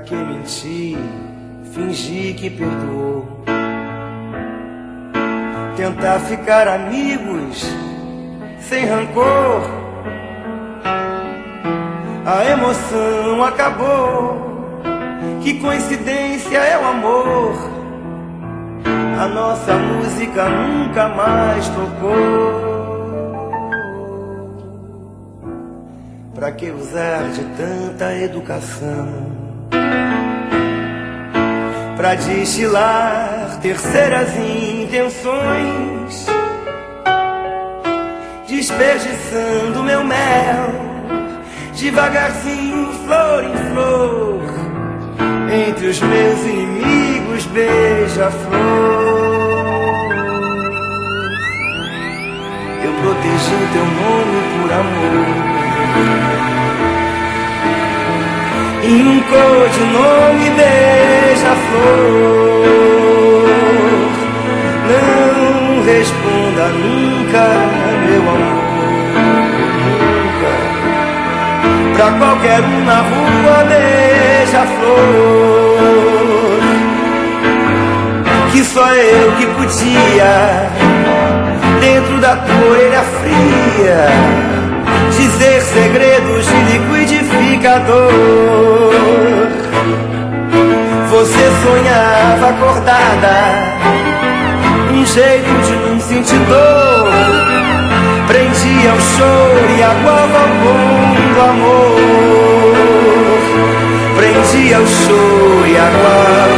que mentir, fingir que perdoou? Tentar ficar amigos sem rancor. A emoção acabou. Que coincidência é o amor. A nossa música nunca mais tocou. Pra que usar de tanta educação? Pra destilar terceiras intenções, desperdiçando meu mel, devagarzinho, flor em flor, entre os meus inimigos, beija-flor. Eu protegi teu nome por amor e um codinome, beija-flor. Não responda nunca, meu amor, nunca. Pra qualquer um na rua, beija-flor, que só eu que podia, dentro da tua orelha fria, dizer segredos de liquidificador. Você sonhava acordada, um jeito de não sentir dor, prendia o choro e aguava o bom do amor. Prendia o choro e aguava